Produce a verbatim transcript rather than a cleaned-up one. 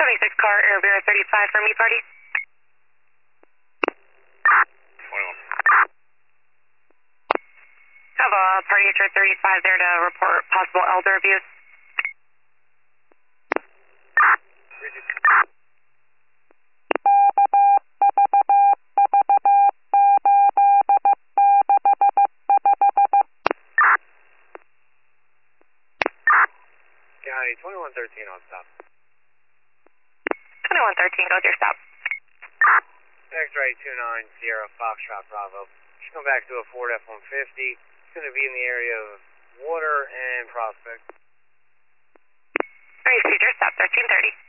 seventy-six car, Air Vera thirty-five for me, party. twenty-one. Have a party H R thirty-five there to report possible elder abuse. County twenty-one thirteen on stop. twenty-one thirteen, go with your stop. X-ray two nine Sierra Foxtrot Bravo. She's going back to a Ford F one fifty. It's going to be in the area of Water and Prospect. Received your stop, thirteen thirty.